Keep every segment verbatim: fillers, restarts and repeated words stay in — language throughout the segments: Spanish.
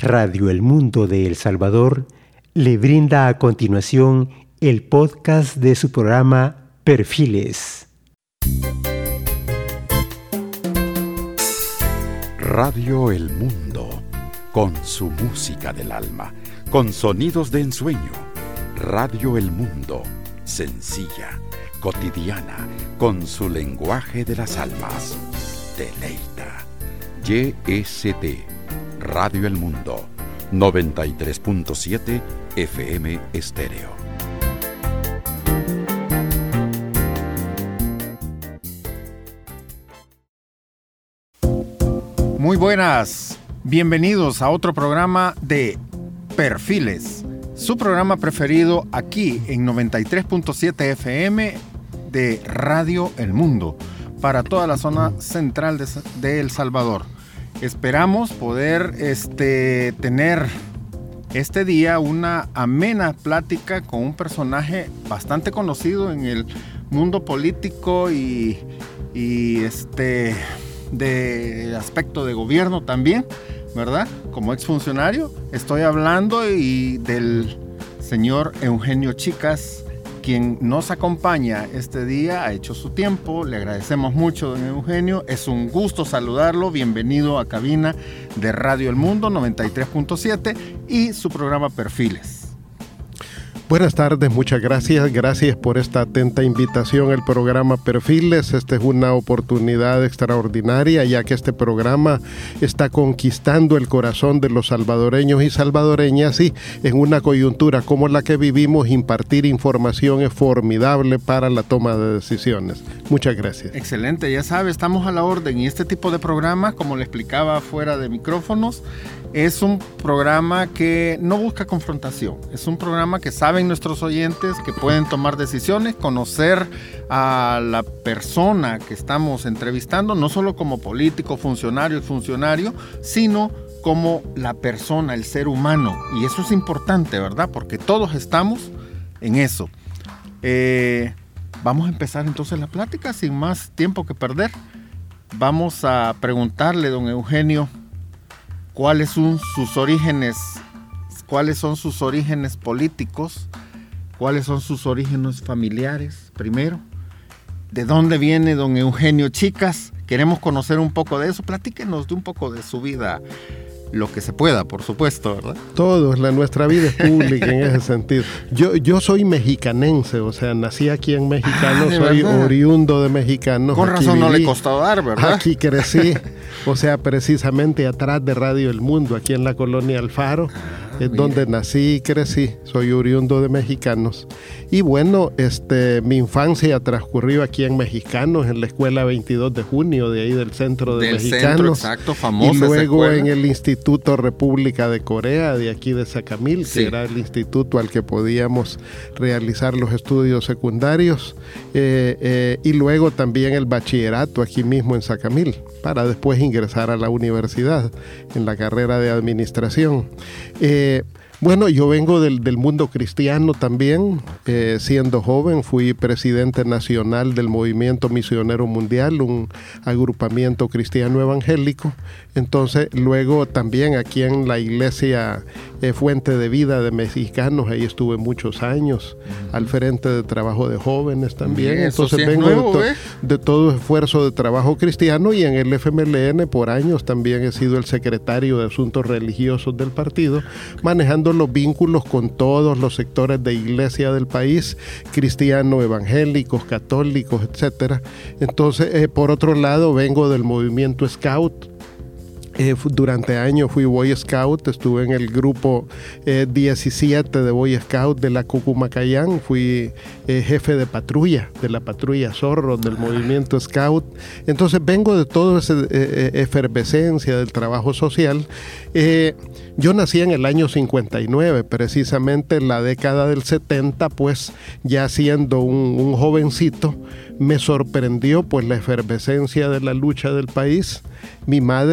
Radio El Mundo de El Salvador le brinda a continuación el podcast de su programa Perfiles. Radio El Mundo, con su música del alma, con sonidos de ensueño. Radio El Mundo, sencilla, cotidiana, con su lenguaje de las almas. Deleita. Y S T, Radio El Mundo, noventa y tres punto siete F M Estéreo. Muy buenas, bienvenidos a otro programa de Perfiles, su programa preferido aquí en noventa y tres punto siete F M de Radio El Mundo, para toda la zona central de, de El Salvador. Esperamos poder este, tener este día una amena plática con un personaje bastante conocido en el mundo político y, y este, de aspecto de gobierno también, ¿verdad? Como exfuncionario, estoy hablando y del señor Eugenio Chicas, quien nos acompaña este día, ha hecho su tiempo, le agradecemos mucho, don Eugenio, es un gusto saludarlo, bienvenido a cabina de Radio El Mundo noventa y tres punto siete y su programa Perfiles. Buenas tardes, muchas gracias, gracias por esta atenta invitación al programa Perfiles. Esta es una oportunidad extraordinaria, ya que este programa está conquistando el corazón de los salvadoreños y salvadoreñas, y en una coyuntura como la que vivimos, impartir información es formidable para la toma de decisiones. Muchas gracias. Excelente, ya sabe, estamos a la orden, y este tipo de programa, como le explicaba fuera de micrófonos, es un programa que no busca confrontación, es un programa que saben nuestros oyentes que pueden tomar decisiones, conocer a la persona que estamos entrevistando, no solo como político, funcionario, funcionario, sino como la persona, el ser humano, y eso es importante, ¿verdad? Porque todos estamos en eso. Eh, vamos a empezar entonces la plática sin más tiempo que perder. Vamos a preguntarle, don Eugenio, ¿cuáles son sus orígenes? ¿Cuáles son sus orígenes políticos? ¿Cuáles son sus orígenes familiares? Primero, ¿de dónde viene don Eugenio Chicas? Queremos conocer un poco de eso. Platíquenos de un poco de su vida, lo que se pueda, por supuesto, ¿verdad? Todos, la, nuestra vida es pública en ese sentido. Yo, yo soy mexicanense, o sea, nací aquí en Mexicano, ah, soy verdad? oriundo de Mexicano. Con razón viví, no le costó dar, ¿verdad? Aquí crecí, o sea, precisamente atrás de Radio El Mundo, aquí en la colonia Alfaro, ah, es mira. donde nací y crecí. Soy oriundo de Mexicanos. Y bueno, este, mi infancia transcurrió aquí en Mexicanos, en la escuela veintidós de junio, de ahí del centro de del Mexicanos. Centro, exacto, famosa. Y luego esa en el Instituto República de Corea, de aquí de Sacamil, sí. que era el instituto al que podíamos realizar los estudios secundarios, eh, eh, y luego también el bachillerato aquí mismo en Sacamil, para después ingresar a la universidad en la carrera de administración. Eh, Bueno, yo vengo del, del mundo cristiano también. Eh, siendo joven fui presidente nacional del Movimiento Misionero Mundial, un agrupamiento cristiano evangélico. Entonces, luego también aquí en la iglesia eh, Fuente de Vida de Mexicanos, ahí estuve muchos años, uh-huh. al frente de trabajo de jóvenes también. Bien, Entonces sí vengo nuevo, de, to- ¿eh? de todo esfuerzo de trabajo cristiano, y en el F M L N por años también he sido el secretario de Asuntos Religiosos del partido, manejando los vínculos con todos los sectores de iglesia del país, cristianos, evangélicos, católicos, etcétera. Entonces, eh, por otro lado, vengo del movimiento Scout. Eh, durante años fui Boy Scout, estuve en el grupo eh, diecisiete de Boy Scout de la Cucumacayán, fui eh, jefe de patrulla, de la patrulla Zorro, del movimiento Scout. Entonces vengo de toda esa eh, efervescencia del trabajo social. Eh, yo nací en el año cincuenta y nueve, precisamente en la década del setenta, pues ya siendo un, un jovencito, me sorprendió pues la efervescencia de la lucha del país. Mi madre, que es una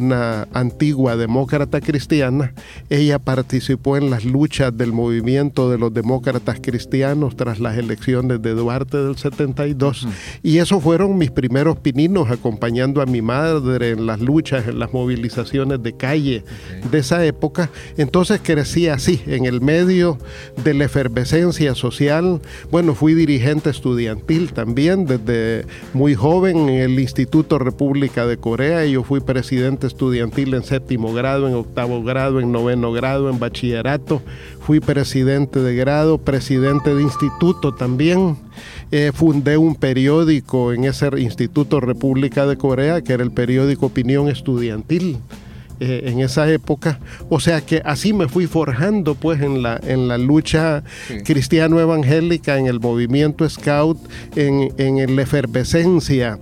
una antigua demócrata cristiana. Ella participó en las luchas del movimiento de los demócratas cristianos tras las elecciones de Duarte del setenta y dos. Uh-huh. Y esos fueron mis primeros pininos, acompañando a mi madre en las luchas, en las movilizaciones de calle okay. de esa época. Entonces crecí así, en el medio de la efervescencia social. Bueno, fui dirigente estudiantil también desde muy joven en el Instituto República de Corea. Yo fui presidente estudiantil en séptimo grado, en octavo grado, en noveno grado, en bachillerato. Fui presidente de grado, presidente de instituto también. Eh, fundé un periódico en ese Instituto República de Corea, que era el periódico Opinión Estudiantil. Eh, en esa época, o sea que así me fui forjando pues en la, en la lucha sí. cristiano-evangélica, en el movimiento Scout, en, en la efervescencia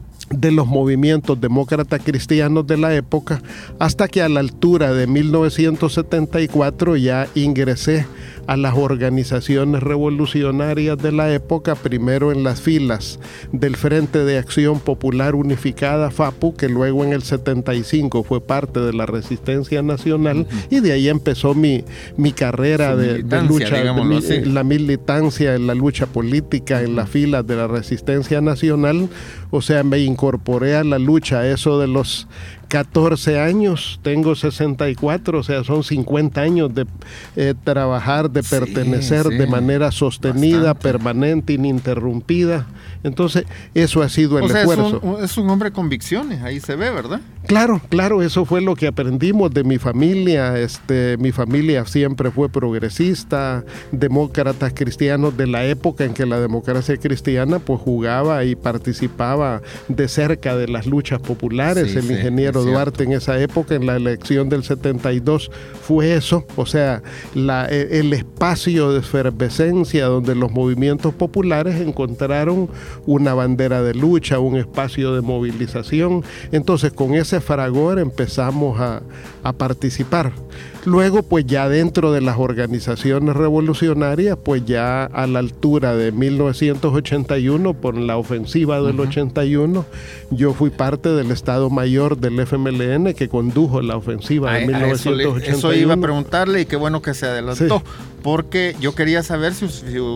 de los movimientos demócratas cristianos de la época, hasta que a la altura de mil novecientos setenta y cuatro ya ingresé a las organizaciones revolucionarias de la época, primero en las filas del Frente de Acción Popular Unificada, FAPU, que luego en el setenta y cinco fue parte de la Resistencia Nacional, uh-huh. y de ahí empezó mi, mi carrera de, de lucha, de mi, la militancia en la lucha política, en las filas de la Resistencia Nacional. O sea, me incorporé a la lucha, eso de los catorce años, tengo sesenta y cuatro, o sea, son cincuenta años de eh, trabajar, de pertenecer sí, sí. de manera sostenida, bastante. Permanente, ininterrumpida. Entonces, eso ha sido el o sea, esfuerzo. Es un, es un hombre de convicciones, ahí se ve, ¿verdad? Claro, claro, eso fue lo que aprendimos de mi familia. Este, mi familia siempre fue progresista, demócratas cristianos de la época en que la democracia cristiana pues jugaba y participaba de cerca de las luchas populares. Sí, el sí, ingeniero Duarte en esa época, en la elección del setenta y dos, fue eso, o sea, la, el espacio de efervescencia donde los movimientos populares encontraron una bandera de lucha, un espacio de movilización. Entonces, con ese fragor empezamos a, a participar. Luego, pues ya dentro de las organizaciones revolucionarias, pues ya a la altura de mil novecientos ochenta y uno, por la ofensiva del uh-huh. ochenta y uno, yo fui parte del Estado Mayor del F M L N que condujo la ofensiva de a, mil novecientos ochenta y uno. Eso, eso iba a preguntarle y qué bueno que se adelantó, sí. porque yo quería saber si,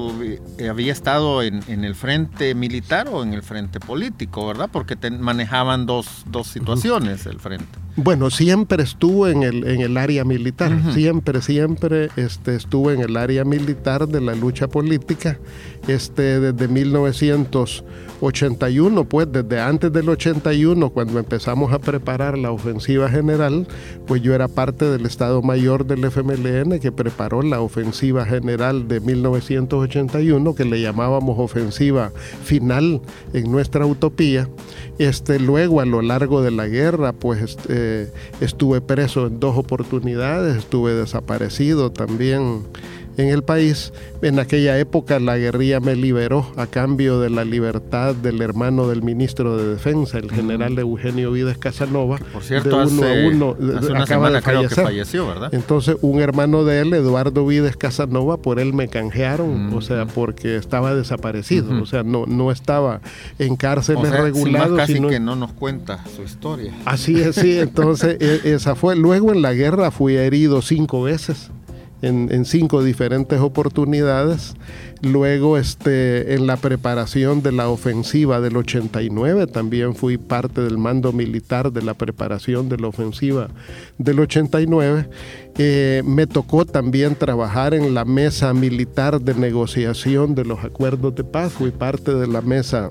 si había estado en, en el frente militar o en el frente político, ¿verdad? Porque te, manejaban dos, dos situaciones uh-huh. el frente. Bueno, siempre estuvo en el, en el área militar, uh-huh. siempre, siempre este, estuvo en el área militar de la lucha política, este, desde mil novecientos ochenta y uno, pues desde antes del ochenta y uno, cuando empezamos a preparar la ofensiva general, pues yo era parte del Estado Mayor del F M L N que preparó la ofensiva general de mil novecientos ochenta y uno, que le llamábamos ofensiva final en nuestra utopía. Este, luego, a lo largo de la guerra, pues este, estuve preso en dos oportunidades, estuve desaparecido también en el país. En aquella época la guerrilla me liberó a cambio de la libertad del hermano del ministro de Defensa, el general Eugenio Vides Casanova. Que por cierto, de uno hace, a uno, hace una semana creo que falleció, ¿verdad? Entonces, un hermano de él, Eduardo Vides Casanova, por él me canjearon, mm. o sea, porque estaba desaparecido, mm-hmm. o sea, no, no estaba en cárceles o sea, regulados. Casi sino... que no nos cuenta su historia. Así es, sí, entonces esa fue. Luego en la guerra fui herido cinco veces. En, en cinco diferentes oportunidades. Luego este, en la preparación de la ofensiva del ochenta y nueve también fui parte del mando militar de la preparación de la ofensiva del ochenta y nueve. Eh, me tocó también trabajar en la mesa militar de negociación de los acuerdos de paz. Fui parte de la mesa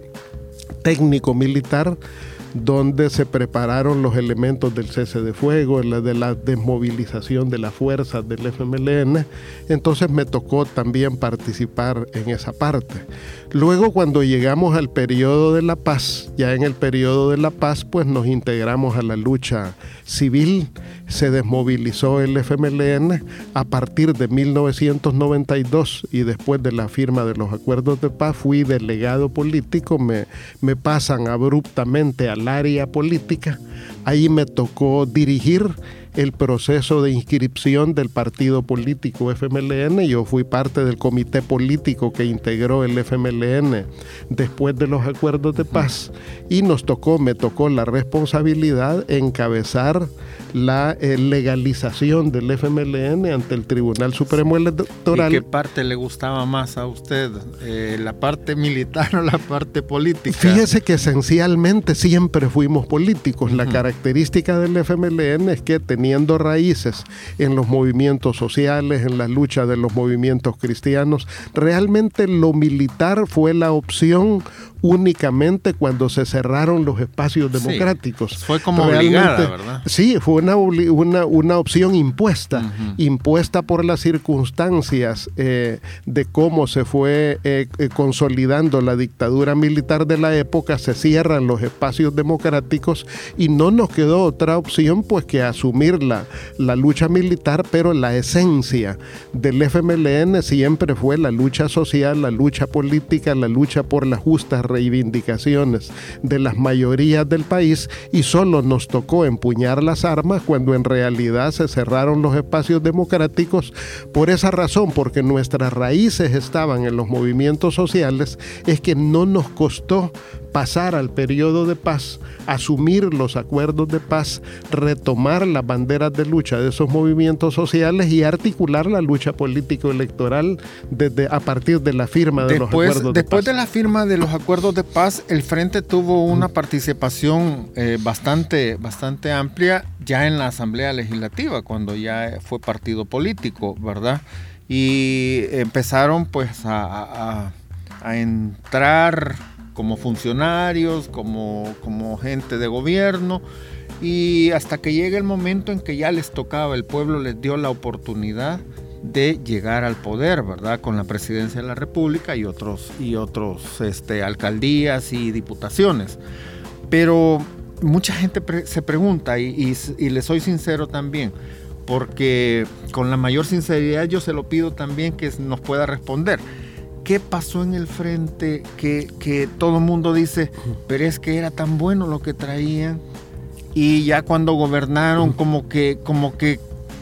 técnico-militar donde se prepararon los elementos del cese de fuego, de la desmovilización de las fuerzas del F M L N. Entonces me tocó también participar en esa parte. Luego, cuando llegamos al periodo de la paz, ya en el periodo de la paz, pues nos integramos a la lucha civil. Se desmovilizó el F M L N a partir de mil novecientos noventa y dos y después de la firma de los acuerdos de paz fui delegado político, me, me pasan abruptamente al área política. Ahí me tocó dirigir el proceso de inscripción del partido político F M L N. Yo fui parte del comité político que integró el F M L N después de los acuerdos de paz, y nos tocó, me tocó la responsabilidad de encabezar la eh, legalización del F M L N ante el Tribunal Supremo Electoral. ¿Y qué parte le gustaba más a usted? Eh, ¿La parte militar o la parte política? Fíjese que esencialmente siempre fuimos políticos. Uh-huh. La característica del F M L N es que, teniendo raíces en los movimientos sociales, en la lucha de los movimientos cristianos, realmente lo militar fue la opción únicamente cuando se cerraron los espacios democráticos. Sí, fue como realmente, obligada, ¿verdad? Sí, fue una, una, una opción impuesta, uh-huh. impuesta por las circunstancias eh, de cómo se fue eh, eh, consolidando la dictadura militar de la época. Se cierran los espacios democráticos y no nos quedó otra opción pues que asumir la, la lucha militar, pero la esencia del F M L N siempre fue la lucha social, la lucha política, la lucha por las justas reivindicaciones de las mayorías del país, y solo nos tocó empuñar las armas cuando en realidad se cerraron los espacios democráticos. Por esa razón, porque nuestras raíces estaban en los movimientos sociales, es que no nos costó pasar al periodo de paz, asumir los acuerdos de paz, retomar las banderas de lucha de esos movimientos sociales y articular la lucha político-electoral desde a partir de la firma de después, los acuerdos de después paz. de la firma de los acuerdos de paz, el Frente tuvo una participación eh, bastante, bastante amplia ya en la Asamblea Legislativa, cuando ya fue partido político, ¿verdad? Y empezaron pues a, a, a entrar como funcionarios, como, como gente de gobierno, y hasta que llega el momento en que ya les tocaba, el pueblo les dio la oportunidad de llegar al poder, ¿verdad? Con la presidencia de la República y otros, y otros este, alcaldías y diputaciones. Pero mucha gente pre- se pregunta, y, y, y le soy sincero también, porque con la mayor sinceridad yo se lo pido también que nos pueda responder. ¿Qué pasó en el Frente que, que todo el mundo dice, pero es que era tan bueno lo que traían, y ya cuando gobernaron como que, como que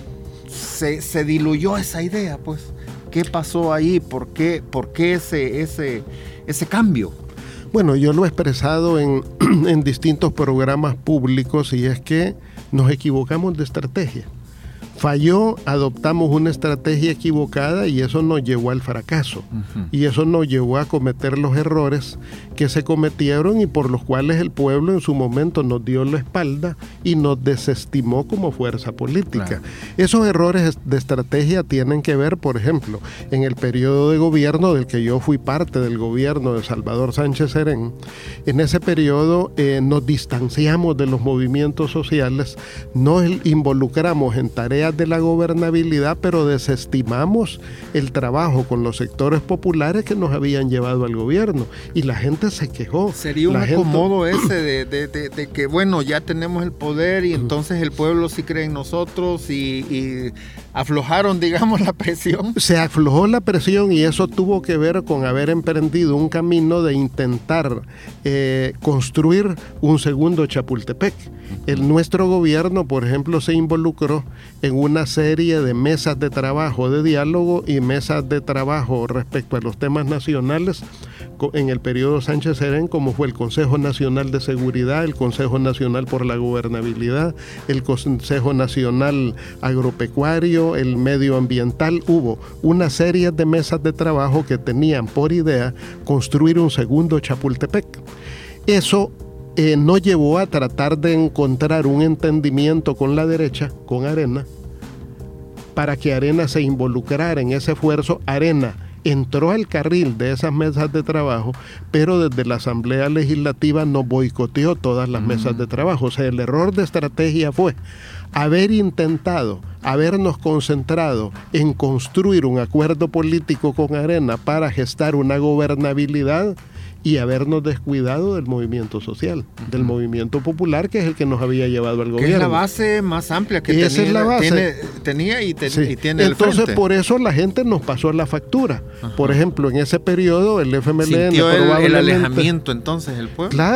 se, se diluyó esa idea? Pues, ¿qué pasó ahí? ¿Por qué, por qué ese, ese, ese cambio? Bueno, yo lo he expresado en, en distintos programas públicos, y es que nos equivocamos de estrategia. Falló, adoptamos una estrategia equivocada y eso nos llevó al fracaso. Uh-huh. Y eso nos llevó a cometer los errores que se cometieron y por los cuales el pueblo en su momento nos dio la espalda y nos desestimó como fuerza política. Claro. Esos errores de estrategia tienen que ver, por ejemplo, en el periodo de gobierno del que yo fui parte del gobierno de Salvador Sánchez Serén. En ese periodo eh, nos distanciamos de los movimientos sociales, nos involucramos en tareas de la gobernabilidad, pero desestimamos el trabajo con los sectores populares que nos habían llevado al gobierno, y la gente se quejó. Sería un la acomodo gente... ese de, de, de, de que bueno, ya tenemos el poder y entonces el pueblo sí cree en nosotros, y, y aflojaron, digamos, la presión. Se aflojó la presión, y eso tuvo que ver con haber emprendido un camino de intentar eh, construir un segundo Chapultepec. El nuestro gobierno, por ejemplo, se involucró en una serie de mesas de trabajo, de diálogo y mesas de trabajo respecto a los temas nacionales en el periodo Sánchez Serén, como fue el Consejo Nacional de Seguridad, el Consejo Nacional por la Gobernabilidad, el Consejo Nacional Agropecuario, el Medioambiental. Hubo una serie de mesas de trabajo que tenían por idea construir un segundo Chapultepec. Eso Eh, no llevó a tratar de encontrar un entendimiento con la derecha, con Arena, para que Arena se involucrara en ese esfuerzo. Arena entró al carril de esas mesas de trabajo, pero desde la Asamblea Legislativa no boicoteó todas las mm. mesas de trabajo. O sea, el error de estrategia fue haber intentado, habernos concentrado en construir un acuerdo político con Arena para gestar una gobernabilidad, y habernos descuidado del movimiento social, uh-huh. del movimiento popular, que es el que nos había llevado al gobierno. Que es la base más amplia que Esa tenía, es la base. Tiene, tenía y, te, sí. y tiene el Entonces, Frente. por eso la gente nos pasó la factura. Uh-huh. Por ejemplo, en ese periodo, el F M L N sintió probablemente... el, el alejamiento, entonces, el pueblo. Claro,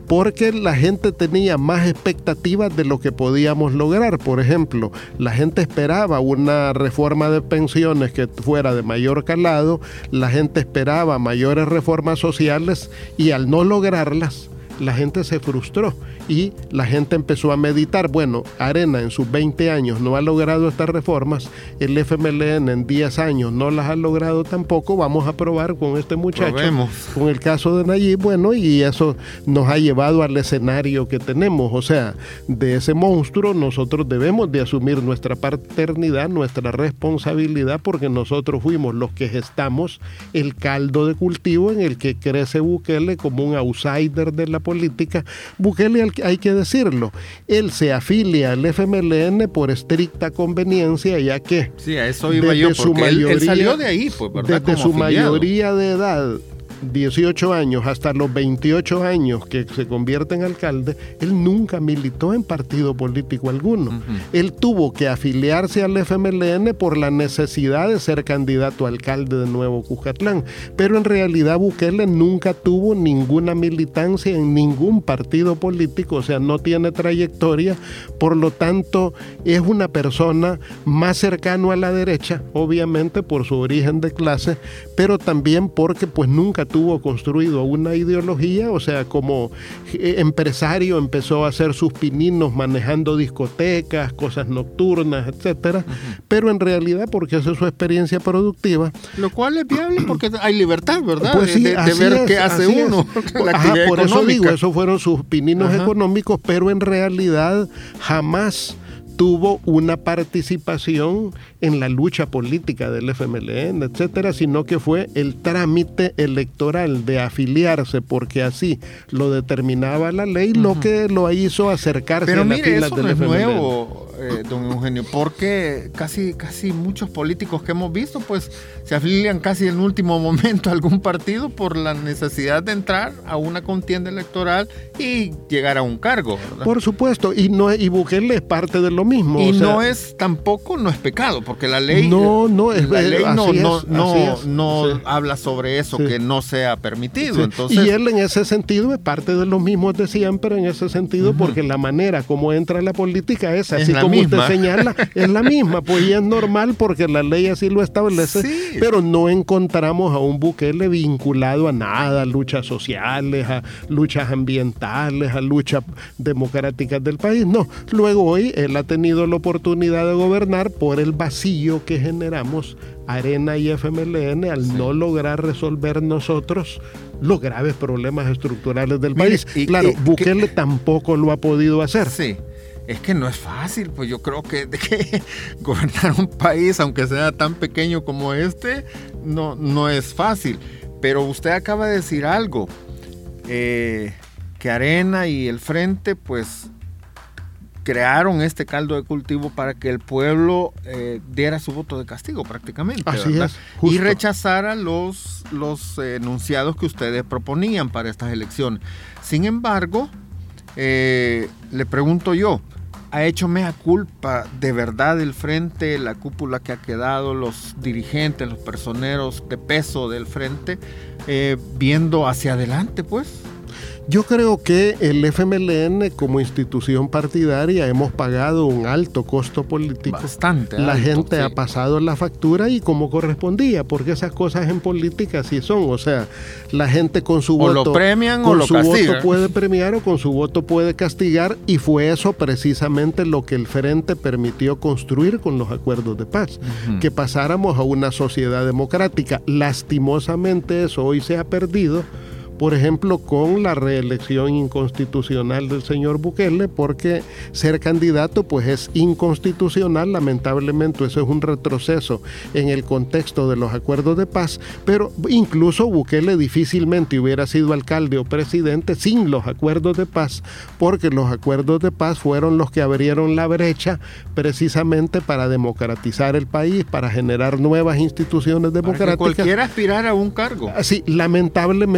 porque la gente tenía más expectativas de lo que podíamos lograr. Por ejemplo, la gente esperaba una reforma de pensiones que fuera de mayor calado, la gente esperaba mayores reformas sociales y al no lograrlas, la gente se frustró y la gente empezó a meditar, bueno, Arena en sus veinte años no ha logrado estas reformas, el F M L N en diez años no las ha logrado tampoco, vamos a probar con este muchacho, Probemos. Con el caso de Nayib, bueno, y eso nos ha llevado al escenario que tenemos, o sea, de ese monstruo nosotros debemos de asumir nuestra paternidad, nuestra responsabilidad, porque nosotros fuimos los que gestamos el caldo de cultivo en el que crece Bukele como un outsider de la política. Bukele, hay que decirlo, él se afilia al F M L N por estricta conveniencia, ya que sí, a eso iba yo, porque mayoría, él, él salió de ahí, pues, ¿verdad? Desde como su afiliado. mayoría de edad, dieciocho años hasta los veintiocho años que se convierte en alcalde, él nunca militó en partido político alguno. Uh-huh. Él tuvo que afiliarse al F M L N por la necesidad de ser candidato a alcalde de Nuevo Cuscatlán, pero en realidad Bukele nunca tuvo ninguna militancia en ningún partido político, o sea, no tiene trayectoria, por lo tanto es una persona más cercano a la derecha, obviamente por su origen de clase, pero también porque pues nunca tuvo construido una ideología, o sea, como empresario empezó a hacer sus pininos manejando discotecas, cosas nocturnas, etcétera, uh-huh. pero en realidad porque esa es su experiencia productiva. Lo cual es viable porque hay libertad, ¿verdad? Pues sí, de, de ver es, qué hace uno. La Ajá, por económica. Eso digo, esos fueron sus pininos Ajá. económicos, pero en realidad jamás tuvo una participación en la lucha política del F M L N, etcétera, sino que fue el trámite electoral de afiliarse, porque así lo determinaba la ley, uh-huh. lo que lo hizo acercarse Pero a las mire, filas eso del no es F M L N. nuevo, eh, don Eugenio, porque casi, casi muchos políticos que hemos visto, pues se afilian casi en último momento a algún partido por la necesidad de entrar a una contienda electoral y llegar a un cargo, ¿verdad? Por supuesto, y no y Bukele es parte de lo mismo. Y o sea, no es tampoco, no es pecado, porque la ley no, no, es, la ley no, así no, es, no, así es, no sí. habla sobre eso, sí. que no sea permitido. Sí. Entonces, y él en ese sentido es parte de los mismos de siempre, en ese sentido, uh-huh. porque la manera como entra la política es así es como misma. usted señala, es la misma, pues y es normal porque la ley así lo establece, sí. pero no encontramos a un Bukele vinculado a nada, a luchas sociales, a luchas ambientales, a luchas democráticas del país, no. Luego hoy él ha tenido la oportunidad de gobernar por el vacío que generamos Arena y F M L N al sí. no lograr resolver nosotros los graves problemas estructurales del Mire, país. Y, claro, y, Bukele que, tampoco lo ha podido hacer. Sí, es que no es fácil, pues yo creo que, de que gobernar un país, aunque sea tan pequeño como este, no, no es fácil. Pero usted acaba de decir algo, eh, que Arena y el Frente, pues crearon este caldo de cultivo para que el pueblo eh, diera su voto de castigo prácticamente, Así ¿verdad? es, justo. Y rechazara los, los eh, enunciados que ustedes proponían para estas elecciones. Sin embargo, eh, le pregunto yo, ¿ha hecho mea culpa de verdad el Frente, la cúpula que ha quedado, los dirigentes, los personeros de peso del Frente, eh, viendo hacia adelante, pues? Yo creo que el F M L N como institución partidaria hemos pagado un alto costo político. Bastante La alto, gente sí. ha pasado la factura y como correspondía, porque esas cosas en política sí son. O sea, la gente con su o voto... lo premian con o lo su castigan. voto puede premiar o con su voto puede castigar, y fue eso precisamente lo que el Frente permitió construir con los acuerdos de paz. Uh-huh. Que pasáramos a una sociedad democrática. Lastimosamente eso hoy se ha perdido, por ejemplo, con la reelección inconstitucional del señor Bukele, porque ser candidato pues es inconstitucional, lamentablemente eso es un retroceso en el contexto de los acuerdos de paz, pero incluso Bukele difícilmente hubiera sido alcalde o presidente sin los acuerdos de paz, porque los acuerdos de paz fueron los que abrieron la brecha precisamente para democratizar el país, para generar nuevas instituciones democráticas. Para que cualquiera aspirara a un cargo. Sí, lamentablemente pues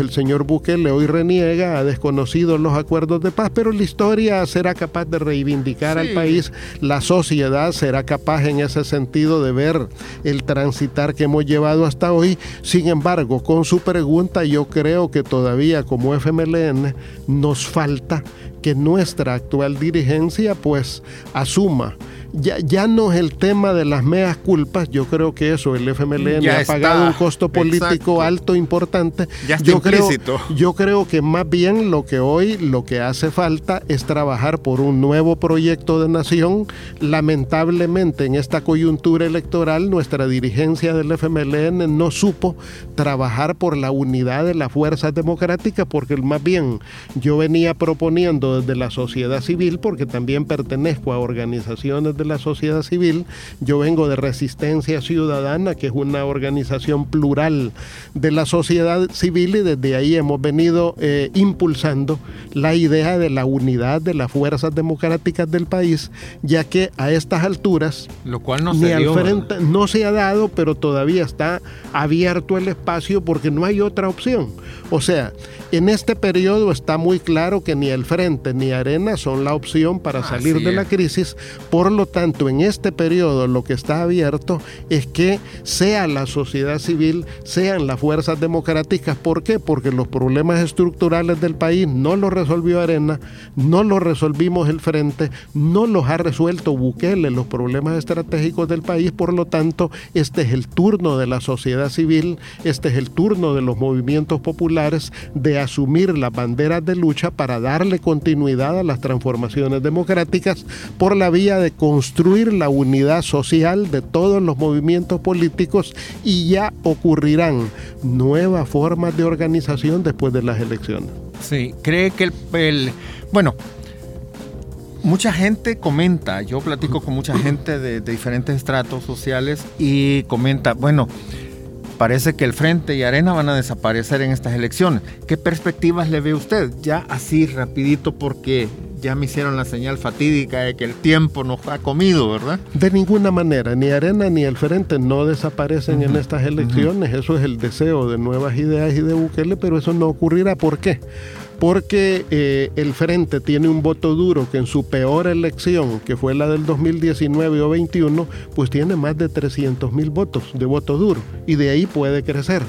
el señor Bukele hoy reniega, ha desconocido los acuerdos de paz, pero la historia será capaz de reivindicar sí. al país, la sociedad será capaz en ese sentido de ver el transitar que hemos llevado hasta hoy. Sin embargo, con su pregunta, yo creo que todavía como F M L N nos falta que nuestra actual dirigencia pues asuma. Ya, ya no es el tema de las meas culpas, yo creo que eso, el F M L N ya ha está, pagado un costo político exacto. alto, importante. Ya está yo creo, implícito. yo creo que más bien lo que hoy, lo que hace falta es trabajar por un nuevo proyecto de nación. Lamentablemente en esta coyuntura electoral nuestra dirigencia del F M L N no supo trabajar por la unidad de las fuerzas democráticas, porque más bien yo venía proponiendo desde la sociedad civil, porque también pertenezco a organizaciones de la sociedad civil. Yo vengo de Resistencia Ciudadana, que es una organización plural de la sociedad civil, y desde ahí hemos venido eh, impulsando la idea de la unidad de las fuerzas democráticas del país, ya que a estas alturas lo cual no ni se al dio, frente no se ha dado, pero todavía está abierto el espacio porque no hay otra opción. O sea, en este periodo está muy claro que ni el Frente ni Arena son la opción para ah, salir sí de es. la crisis. Por lo tanto, en este periodo lo que está abierto es que sea la sociedad civil, sean las fuerzas democráticas. ¿Por qué? Porque los problemas estructurales del país no los resolvió Arena, no los resolvimos el Frente, no los ha resuelto Bukele, los problemas estratégicos del país. Por lo tanto, este es el turno de la sociedad civil, este es el turno de los movimientos populares de asumir las banderas de lucha para darle continuidad a las transformaciones democráticas por la vía de construir la unidad social de todos los movimientos políticos, y ya ocurrirán nuevas formas de organización después de las elecciones. Sí, cree que el, el bueno, mucha gente comenta, yo platico con mucha gente de, de diferentes estratos sociales y comenta, bueno, parece que el Frente y Arena van a desaparecer en estas elecciones. ¿Qué perspectivas le ve usted? Ya así rapidito, porque ya me hicieron la señal fatídica de que el tiempo nos ha comido, ¿verdad? De ninguna manera, ni Arena ni el Frente no desaparecen uh-huh. en estas elecciones. Uh-huh. Eso es el deseo de nuevas ideas y de Bukele, pero eso no ocurrirá. ¿Por qué? Porque eh, el Frente tiene un voto duro que en su peor elección, que fue la del dos mil diecinueve o veintiuno, pues tiene más de trescientos mil votos de voto duro, y de ahí puede crecer.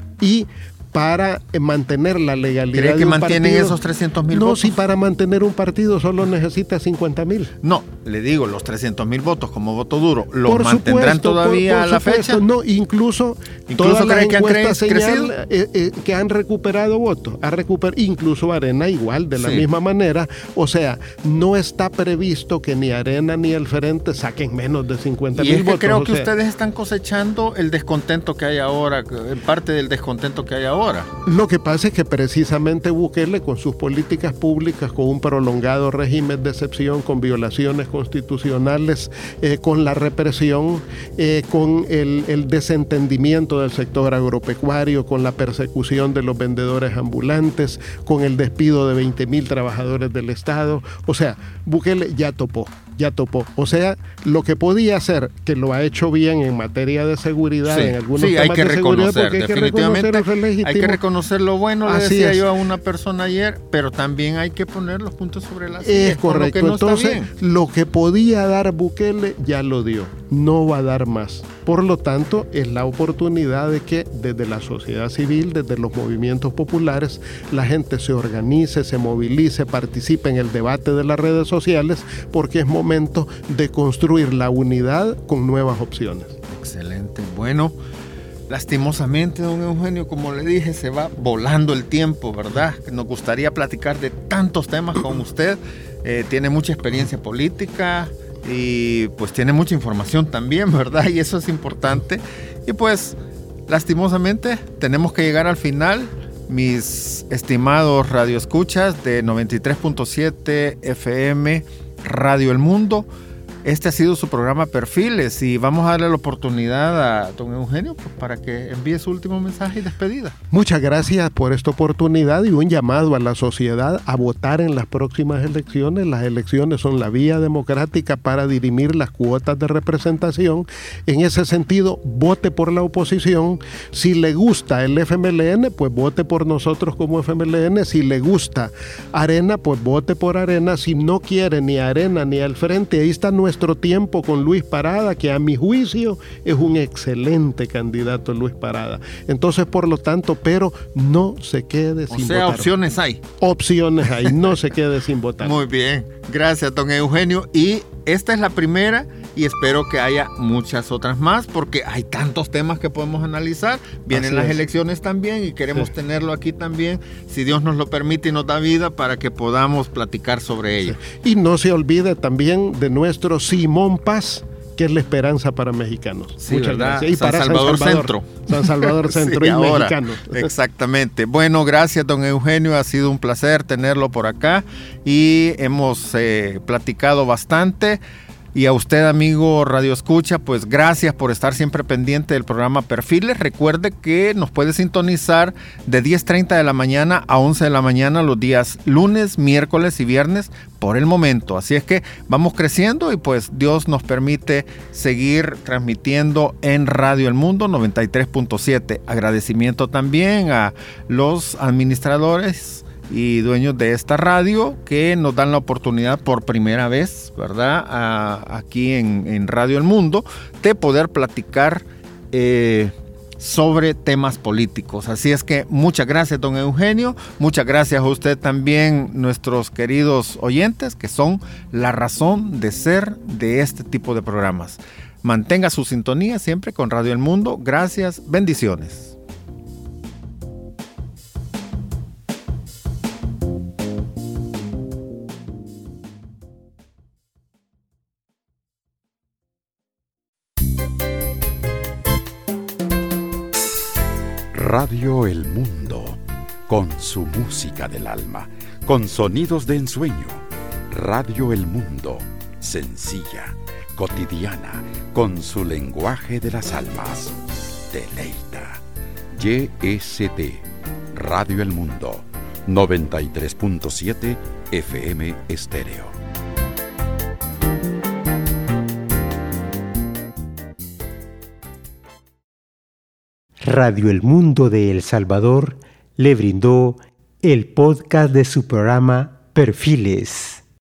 Y para mantener la legalidad ¿Cree que de un mantienen partido, esos trescientos mil no, votos? si para mantener un partido solo necesita cincuenta mil. No, le digo, los trescientos mil votos como voto duro, ¿los por mantendrán supuesto, todavía por, por a la supuesto, fecha? No, incluso, ¿Incluso todas las cree que han encuestas cre- señalan eh, eh, que han recuperado votos, ha recuper- incluso Arena igual, de la sí. misma manera. O sea, no está previsto que ni Arena ni el Frente saquen menos de cincuenta mil votos. Y es que creo que sea, ustedes están cosechando el descontento que hay ahora, parte del descontento que hay ahora. Lo que pasa es que precisamente Bukele, con sus políticas públicas, con un prolongado régimen de excepción, con violaciones constitucionales, eh, con la represión, eh, con el, el desentendimiento del sector agropecuario, con la persecución de los vendedores ambulantes, con el despido de veinte mil trabajadores del Estado. O sea, Bukele ya topó. ya topó. O sea, lo que podía hacer, que lo ha hecho bien en materia de seguridad, sí, en algunos sí, temas hay que de seguridad, reconocer, porque hay que definitivamente reconocer el legítimo. Hay que reconocer lo bueno, le Así decía es. yo a una persona ayer, pero también hay que poner los puntos sobre la silla. Es correcto. Lo que no Entonces, está bien. Lo que podía dar Bukele ya lo dio, no va a dar más. Por lo tanto, es la oportunidad de que desde la sociedad civil, desde los movimientos populares, la gente se organice, se movilice, participe en el debate de las redes sociales, porque es momento de construir la unidad con nuevas opciones. Excelente. Bueno, lastimosamente, don Eugenio, como le dije, se va volando el tiempo, ¿verdad? Nos gustaría platicar de tantos temas con usted. Eh, tiene mucha experiencia política y pues tiene mucha información también, ¿verdad? Y eso es importante. Y pues, lastimosamente, tenemos que llegar al final. Mis estimados radioescuchas de noventa y tres punto siete F M Radio El Mundo, Este ha sido su programa Perfiles y vamos a darle la oportunidad a don Eugenio pues, para que envíe su último mensaje y despedida. Muchas gracias por esta oportunidad y un llamado a la sociedad a votar en las próximas elecciones. Las elecciones son la vía democrática para dirimir las cuotas de representación. En ese sentido, vote por la oposición. Si le gusta el F M L N, pues vote por nosotros como F M L N. Si le gusta Arena, pues vote por Arena. Si no quiere ni Arena ni al frente, ahí está nuestro tiempo con Luis Parada, que a mi juicio es un excelente candidato Luis Parada. Entonces, por lo tanto, pero no se quede sin votar. O sea, opciones hay. Opciones hay, no se quede sin votar. Muy bien, gracias don Eugenio. Y esta es la primera y espero que haya muchas otras más porque hay tantos temas que podemos analizar. Vienen Así las es. elecciones también y queremos Sí. tenerlo aquí también, si Dios nos lo permite y nos da vida, para que podamos platicar sobre ello. Y no se olvide también de nuestro Simón Paz, que es la esperanza para mexicanos. Sí, Muchas ¿verdad? gracias. Y San para Salvador San Salvador Centro. San Salvador Centro Sí, y ahora, mexicanos. Exactamente. Bueno, gracias don Eugenio, ha sido un placer tenerlo por acá y hemos eh, platicado bastante. Y a usted, amigo Radio Escucha, pues gracias por estar siempre pendiente del programa Perfiles. Recuerde que nos puede sintonizar de diez treinta de la mañana a once de la mañana los días lunes, miércoles y viernes por el momento. Así es que vamos creciendo y pues Dios nos permite seguir transmitiendo en Radio El Mundo noventa y tres punto siete. Agradecimiento también a los administradores y dueños de esta radio que nos dan la oportunidad por primera vez, ¿verdad? A, aquí en, en Radio El Mundo, de poder platicar eh, sobre temas políticos. Así es que muchas gracias don Eugenio, muchas gracias a usted también, nuestros queridos oyentes, que son la razón de ser de este tipo de programas. Mantenga su sintonía siempre con Radio El Mundo. Gracias, bendiciones. Radio El Mundo, con su música del alma, con sonidos de ensueño. Radio El Mundo, sencilla, cotidiana, con su lenguaje de las almas. Deleita. Y S T, Radio El Mundo, noventa y tres punto siete F M Estéreo. Radio El Mundo de El Salvador le brindó el podcast de su programa Perfiles.